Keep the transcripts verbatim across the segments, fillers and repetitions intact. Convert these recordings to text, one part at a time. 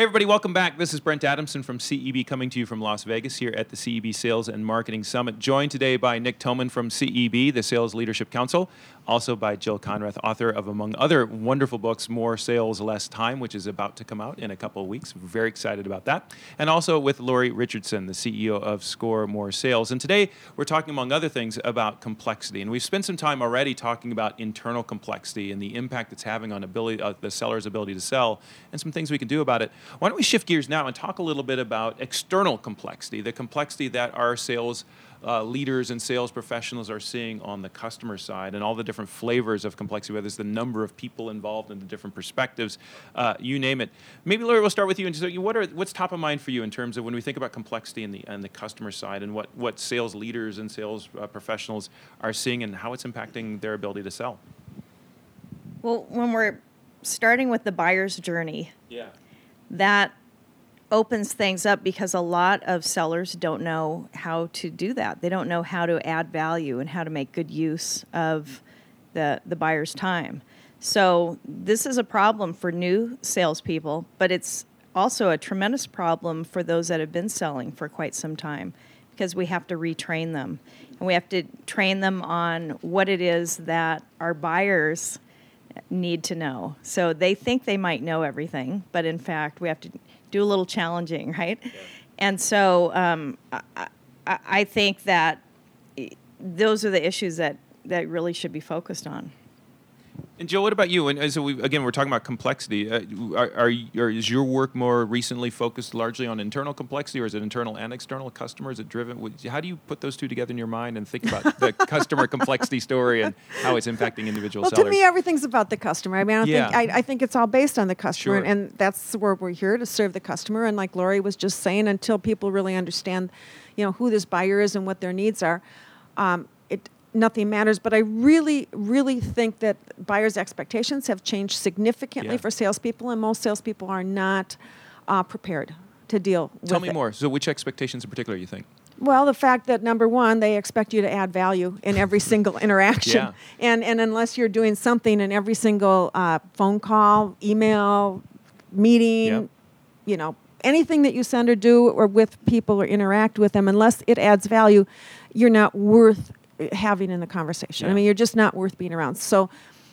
Hey everybody, welcome back. This is Brent Adamson from C E B coming to you from Las Vegas here at the C E B Sales and Marketing Summit. Joined today by Nick Toman from C E B, the Sales Leadership Council. Also by Jill Conrath, author of, among other wonderful books, More Sales, Less Time, which is about to come out in a couple of weeks. We're very excited about that. And also with Lori Richardson, the C E O of Score More Sales. And today we're talking, among other things, about complexity. And we've spent some time already talking about internal complexity and the impact it's having on ability, uh, the seller's ability to sell and some things we can do about it. Why don't we shift gears now and talk a little bit about external complexity, the complexity that our sales uh, leaders and sales professionals are seeing on the customer side and all the different flavors of complexity, whether it's the number of people involved and the different perspectives, uh, you name it. Maybe, Lori, we'll start with you. And just, what are, what's top of mind for you in terms of when we think about complexity on the, on the customer side and what, what sales leaders and sales uh, professionals are seeing and how it's impacting their ability to sell? Well, when we're starting with the buyer's journey, yeah. that opens things up because a lot of sellers don't know how to do that. They don't know how to add value and how to make good use of the, the buyer's time. So this is a problem for new salespeople, but it's also a tremendous problem for those that have been selling for quite some time because we have to retrain them. And we have to train them on what it is that our buyers need to know. So they think they might know everything, but in fact, we have to do a little challenging, right? Yeah. And so um, I, I, I think that those are the issues that, that really should be focused on. And Jill, what about you? And so we, again, we're talking about complexity. Uh, are, are, are is your work more recently focused largely on internal complexity, or is it internal and external? Customer, is it driven? How do you put those two together in your mind and think about the customer complexity story and how it's impacting individual well, sellers? Well, to me, everything's about the customer. I mean, I don't yeah. think I, I think it's all based on the customer, Sure. and that's where we're here to serve the customer. And like Lori was just saying, until people really understand, you know, who this buyer is and what their needs are, um, it. nothing matters. But I really, really think that buyers' expectations have changed significantly yeah. for salespeople, and most salespeople are not uh, prepared to deal with it. Tell me more. So which expectations in particular you think? Well, the fact that, number one, they expect you to add value in every single interaction. Yeah. And and unless you're doing something in every single uh, phone call, email, meeting, yeah. you know, anything that you send or do or with people or interact with them, unless it adds value, you're not worth having in the conversation. Yeah. I mean, you're just not worth being around. So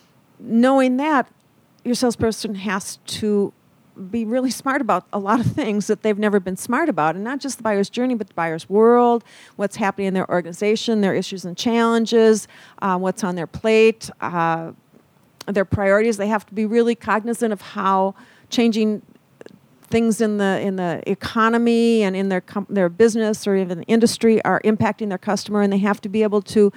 knowing that, your salesperson has to be really smart about a lot of things that they've never been smart about, and not just the buyer's journey, but the buyer's world, what's happening in their organization, their issues and challenges, uh, what's on their plate, uh, their priorities. They have to be really cognizant of how changing things in the in the economy and in their com- their business or even the industry are impacting their customer, and they have to be able to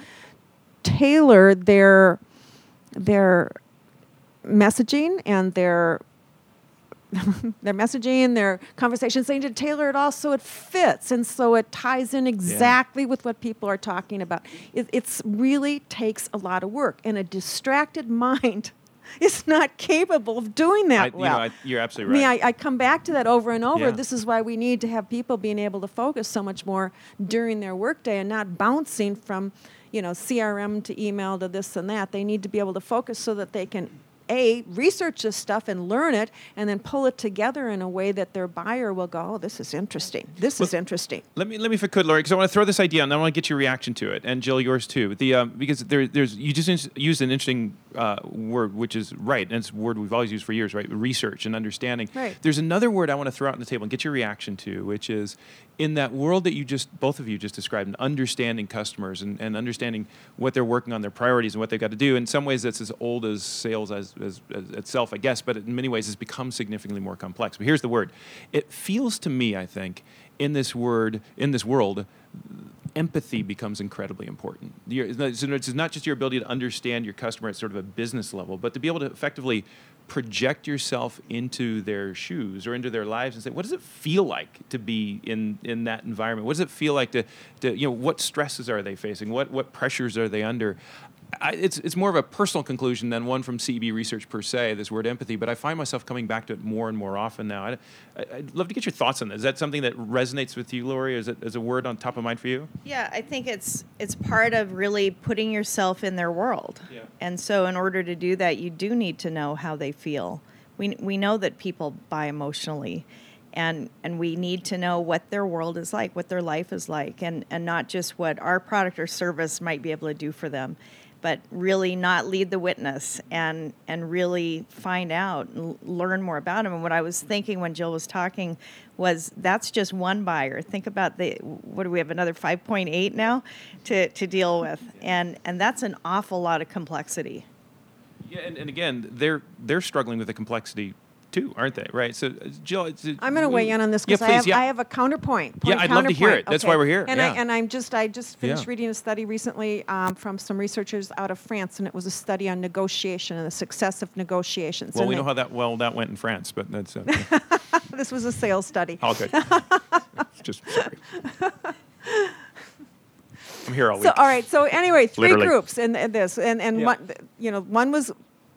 tailor their their messaging and their their messaging, their conversations. They need to tailor it all so it fits and so it ties in exactly yeah. with what people are talking about. It it's really takes a lot of work, and a distracted mind is not capable of doing that I, well. You know, I, you're absolutely right. I mean, I, I come back to that over and over. Yeah. This is why we need to have people being able to focus so much more during their workday and not bouncing from, you know, C R M to email to this and that. They need to be able to focus so that they can, A, research this stuff and learn it, and then pull it together in a way that their buyer will go, oh, this is interesting. This well, is interesting. Let me, let me if I could, Lori, because I want to throw this idea, and I want to get your reaction to it, and Jill, yours too. The um, because there, there's you just in, used an interesting uh, word, which is right, and it's a word we've always used for years, right? Research and understanding. Right. There's another word I want to throw out on the table and get your reaction to, which is in that world that you just, both of you just described, and understanding customers and, and understanding what they're working on, their priorities, and what they've got to do. In some ways, that's as old as sales as, as, as itself, I guess, but in many ways, it's become significantly more complex. But here's the word. It feels to me, I think, in this word, in this world, empathy becomes incredibly important. You're, so it's not just your ability to understand your customer at sort of a business level, but to be able to effectively project yourself into their shoes or into their lives and say, what does it feel like to be in, in that environment? What does it feel like to, to, you know, what stresses are they facing? What, what pressures are they under? I, it's it's more of a personal conclusion than one from C E B research per se, this word empathy, but I find myself coming back to it more and more often now. I, I'd love to get your thoughts on that. Is that something that resonates with you, Lori? Is it is a word on top of mind for you? Yeah, I think it's it's part of really putting yourself in their world. Yeah. And so in order to do that, you do need to know how they feel. we we know that people buy emotionally, and and we need to know what their world is like, what their life is like, and and not just what our product or service might be able to do for them, but really not lead the witness and and really find out and learn more about them. And what I was thinking when Jill was talking was that's just one buyer. Think about the, what do we have, another five point eight now to, to deal with. And and that's an awful lot of complexity. Yeah, and, and again, they're they're struggling with the complexity too, aren't they? Right. So, uh, Jill, it's, I'm going to weigh in on this yeah, because I please, have yeah. I have a counterpoint. Yeah, point I'd love to hear counterpoint. it. That's Okay. why we're here. And yeah. I and I'm just I just finished Yeah. reading a study recently um, from some researchers out of France, and it was a study on negotiation and the success of negotiations. Well, And we they- know how that well that went in France, but that's uh, this was a sales study. all good. Just sorry. I'm here all week. So all right. So anyway, three Literally. groups in, in this, and and Yeah. one, you know, one was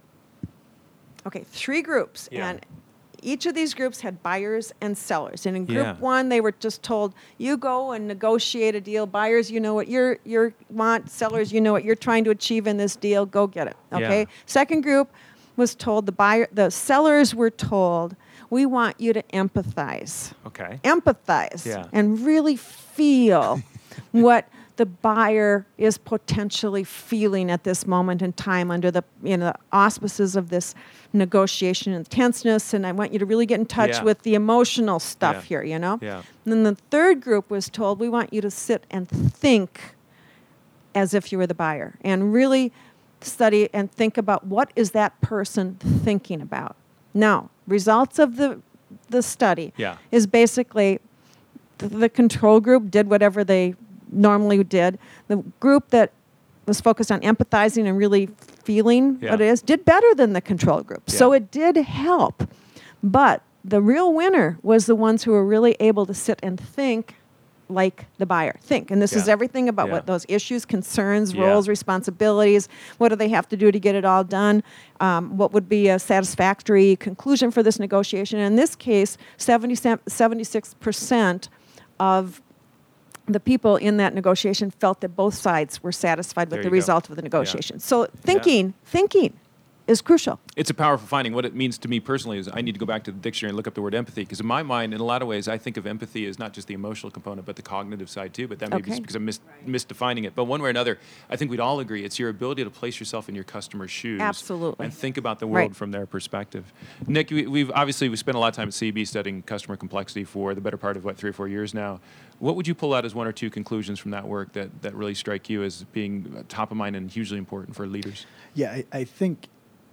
okay. Three groups, Yeah. and each of these groups had buyers and sellers. And in group Yeah. one, they were just told, "You go and negotiate a deal. Buyers, you know what you're you want. Sellers, you know what you're trying to achieve in this deal. Go get it." Okay. Yeah. Second group was told the buyer, the sellers were told, "We want you to empathize." Okay. empathize Yeah. and really feel what the buyer is potentially feeling at this moment in time under the you know the auspices of this negotiation and tenseness, and I want you to really get in touch Yeah. with the emotional stuff Yeah. here, you know? Yeah. And then the third group was told, we want you to sit and think as if you were the buyer and really study and think about what is that person thinking about. Now, results of the the study Yeah. is basically the, the control group did whatever they normally did. The group that was focused on empathizing and really feeling Yeah. what it is did better than the control group. So Yeah. it did help. But the real winner was the ones who were really able to sit and think like the buyer. Think. And this is Yeah. everything about Yeah. what those issues, concerns, Yeah. roles, responsibilities, what do they have to do to get it all done, um, what would be a satisfactory conclusion for this negotiation. In this case, seventy, seventy-six percent of the people in that negotiation felt that both sides were satisfied There with the you go. result of the negotiation. So thinking, thinking is crucial. It's a powerful finding. What it means to me personally is I need to go back to the dictionary and look up the word empathy, because in my mind, in a lot of ways, I think of empathy as not just the emotional component, but the cognitive side too. But that may be Okay. just because I'm mis- misdefining it. But one way or another, I think we'd all agree it's your ability to place yourself in your customer's shoes. Absolutely. And think about the world Right. from their perspective. Nick, we, we've obviously we spent a lot of time at C E B studying customer complexity for the better part of, what, three or four years now. What would you pull out as one or two conclusions from that work that, that really strike you as being top of mind and hugely important for leaders? Yeah, I, I think,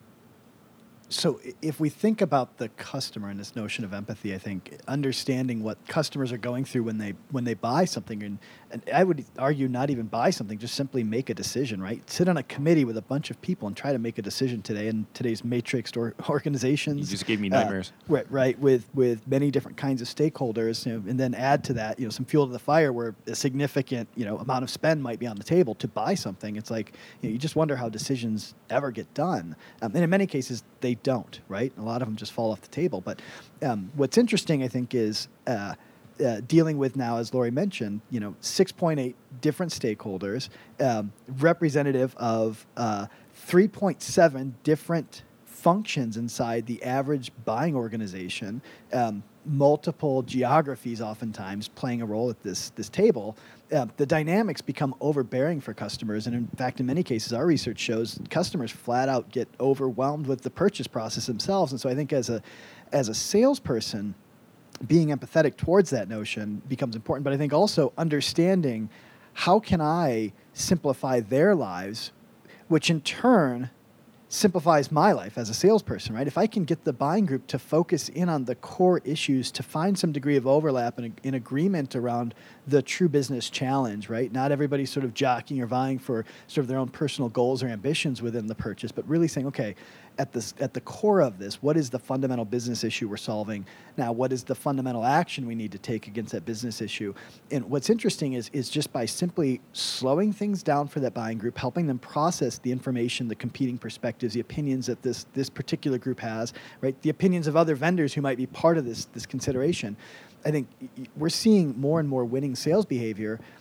so i- if we think about the customer and this notion of empathy, I think understanding what customers are going through when they when they buy something, and, and I would argue not even buy something, just simply make a decision, right? Sit on a committee with a bunch of people and try to make a decision today in today's matrixed or organizations. You just gave me uh, nightmares. right, right, with with many different kinds of stakeholders, you know, and then add to that, you know, some fuel to the fire where a significant, you know, amount of spend might be on the table to buy something. It's like, you know, you just wonder how decisions ever get done, um, and in many cases they don't, right? A lot of them just fall off the table. But um, what's interesting, I think, is uh, uh, dealing with now, as Lori mentioned, you know, six point eight different stakeholders, um, representative of uh, three point seven different functions inside the average buying organization, um, multiple geographies oftentimes playing a role at this this table. Uh, the dynamics become overbearing for customers, and in fact, in many cases, our research shows customers flat out get overwhelmed with the purchase process themselves. And so, I think as a as a salesperson, being empathetic towards that notion becomes important. But I think also understanding how can I simplify their lives, which in turn simplifies my life as a salesperson, right? If I can get the buying group to focus in on the core issues, to find some degree of overlap and in agreement around the true business challenge, right? Not everybody's sort of jockeying or vying for sort of their own personal goals or ambitions within the purchase, but really saying, okay, at this at the core of this, what is the fundamental business issue we're solving? Now, what is the fundamental action we need to take against that business issue? And what's interesting is is just by simply slowing things down for that buying group, helping them process the information, the competing perspectives, the opinions that this this particular group has, right? The opinions of other vendors who might be part of this this consideration. I think y- y- we're seeing more and more winning sales behavior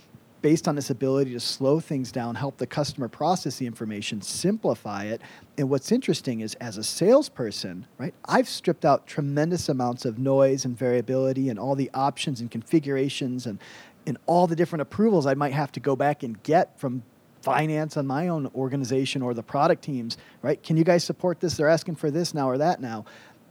based on this ability to slow things down, help the customer process the information, simplify it. And what's interesting is, as a salesperson, right, I've stripped out tremendous amounts of noise and variability and all the options and configurations and, and all the different approvals I might have to go back and get from finance on my own organization or the product teams, right? Can you guys support this? They're asking for this now or that now.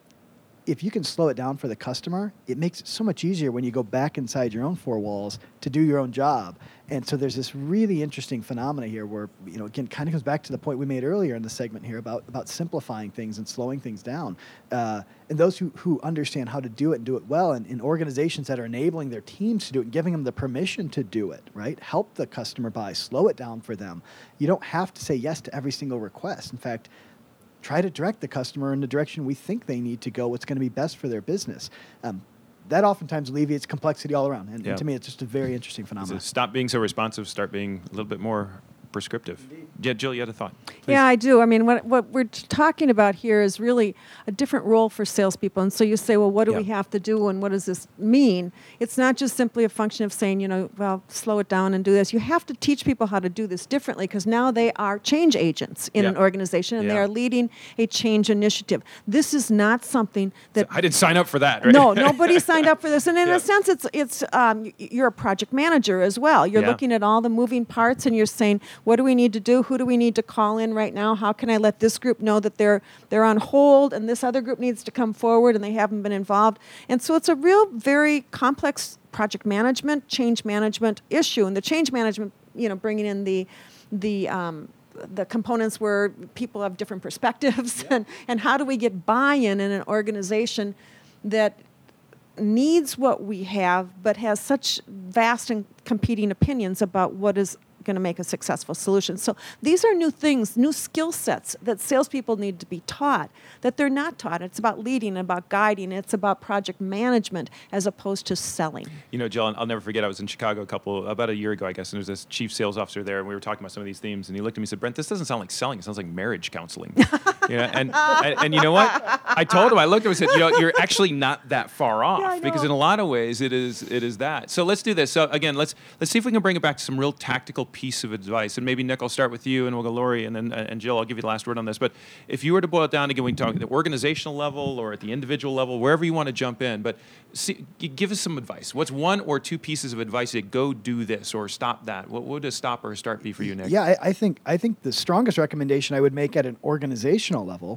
If you can slow it down for the customer, it makes it so much easier when you go back inside your own four walls to do your own job. And so there's this really interesting phenomena here where, you know, again, kind of goes back to the point we made earlier in the segment here about, about simplifying things and slowing things down. Uh, and those who, who understand how to do it and do it well, and in organizations that are enabling their teams to do it and giving them the permission to do it, right? Help the customer buy, slow it down for them. You don't have to say yes to every single request. In fact, try to direct the customer in the direction we think they need to go, what's going to be best for their business. Um, that oftentimes alleviates complexity all around. And, yeah. and to me, it's just a very interesting phenomenon. Stop being so responsive, start being a little bit more prescriptive. Indeed. Yeah, Jill, you had a thought. Please. Yeah, I do. I mean, what what we're t- talking about here is really a different role for salespeople. And so you say, well, what do yeah. we have to do and what does this mean? It's not just simply a function of saying, you know, well, slow it down and do this. You have to teach people how to do this differently because now they are change agents in yeah. an organization and yeah. they are leading a change initiative. This is not something that... So I didn't sign up for that, right? No, nobody signed up for this. And in yeah. a sense, it's it's um, you're a project manager as well. You're yeah. looking at all the moving parts and you're saying, what do we need to do? Who do we need to call in right now? How can I let this group know that they're they're on hold and this other group needs to come forward and they haven't been involved? And so it's a real very complex project management, change management issue. And the change management, you know, bringing in the the um, the components where people have different perspectives yeah. and, and how do we get buy-in in an organization that needs what we have but has such vast and competing opinions about what is going to make a successful solution. So these are new things, new skill sets that salespeople need to be taught, that they're not taught. It's about leading, about guiding. It's about project management as opposed to selling. You know, Jill, I'll never forget, I was in Chicago a couple, about a year ago, I guess, and there was this chief sales officer there, and we were talking about some of these themes, and he looked at me and said, Brent, this doesn't sound like selling. It sounds like marriage counseling. you know, and, and, and you know what? I told him, I looked at him and said, you know, you're actually not that far off, yeah, because in a lot of ways, it is it is that. So let's do this. So again, let's let's see if we can bring it back to some real tactical piece of advice. And maybe, Nick, I'll start with you, and we'll go Lori, and then and Jill, I'll give you the last word on this. But if you were to boil it down, again, we can talk at the organizational level or at the individual level, wherever you want to jump in. But see, give us some advice. What's one or two pieces of advice that go do this or stop that? What would a stop or a start be for you, Nick? Yeah, I, I think I think the strongest recommendation I would make at an organizational level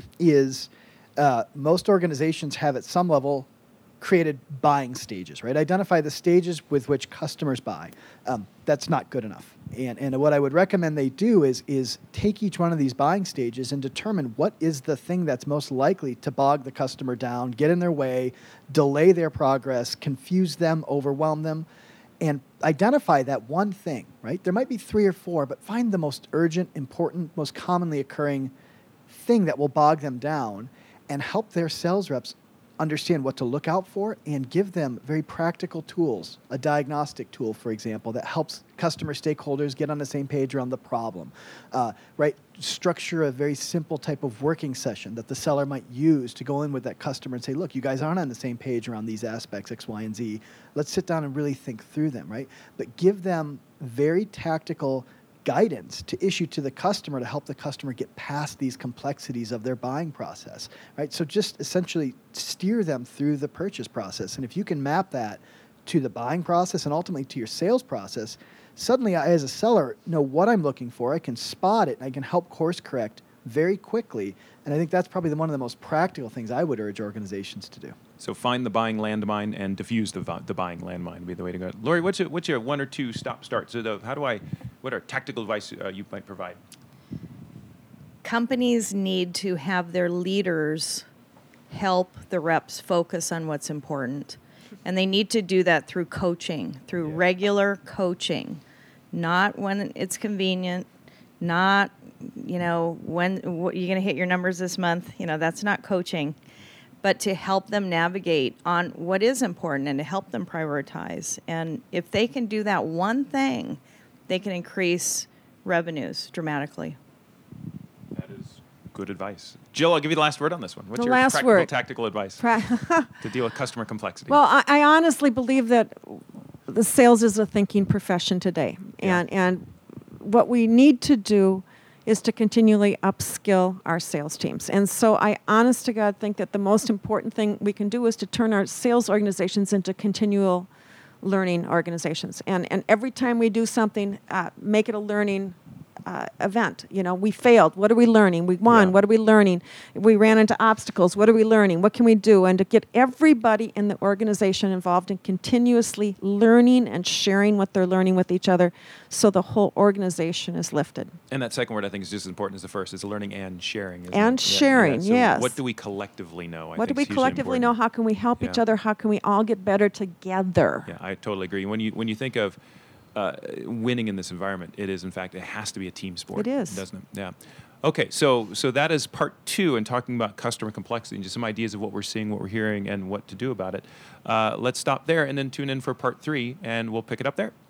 is uh, most organizations have at some level created buying stages, right? Identify the stages with which customers buy. Um, that's not good enough. And and what I would recommend they do is is take each one of these buying stages and determine what is the thing that's most likely to bog the customer down, get in their way, delay their progress, confuse them, overwhelm them, and identify that one thing, right? There might be three or four, but find the most urgent, important, most commonly occurring thing that will bog them down and help their sales reps understand what to look out for and give them very practical tools, a diagnostic tool, for example, that helps customer stakeholders get on the same page around the problem, uh, right? Structure a very simple type of working session that the seller might use to go in with that customer and say, look, you guys aren't on the same page around these aspects, X, Y, and Z. Let's sit down and really think through them, right? But give them very tactical guidance to issue to the customer to help the customer get past these complexities of their buying process, right? So just essentially steer them through the purchase process. And if you can map that to the buying process and ultimately to your sales process, suddenly I, as a seller, know what I'm looking for. I can spot it and I can help course correct very quickly. And I think that's probably the, one of the most practical things I would urge organizations to do. So find the buying landmine and diffuse the, the buying landmine would be the way to go. Lori, what's your, what's your one or two stop starts? So the, how do I, what are tactical advice uh, you might provide? Companies need to have their leaders help the reps focus on what's important. And they need to do that through coaching, through Yeah. regular coaching, not when it's convenient, not, you know, when what, you're going to hit your numbers this month. You know, that's not coaching. But to help them navigate on what is important and to help them prioritize. And if they can do that one thing, they can increase revenues dramatically. That is good advice. Jill, I'll give you the last word on this one. What's The your last practical, word. tactical advice Pra- to deal with customer complexity? Well, I, I honestly believe that the sales is a thinking profession today, Yeah. and and what we need to do is to continually upskill our sales teams. And so I honest to God think that the most important thing we can do is to turn our sales organizations into continual learning organizations. And and every time we do something, uh, make it a learning uh, event. You know, we failed. What are we learning? We won. Yeah. What are we learning? We ran into obstacles. What are we learning? What can we do? And to get everybody in the organization involved in continuously learning and sharing what they're learning with each other, so the whole organization is lifted. And that second word I think is just as important as the first. It's learning and sharing. isn't And it? Yeah, sharing, So yes. what do we collectively know? I What do think we is hugely collectively know? important. How can we help each Yeah. other? How can we all get better together? Yeah, I totally agree. When you when you think of uh, winning in this environment, it is in fact it has to be a team sport. It is. doesn't it? Yeah. Okay, so so that is part two, and talking about customer complexity and just some ideas of what we're seeing, what we're hearing, and what to do about it. Uh, let's stop there and then tune in for part three, and we'll pick it up there.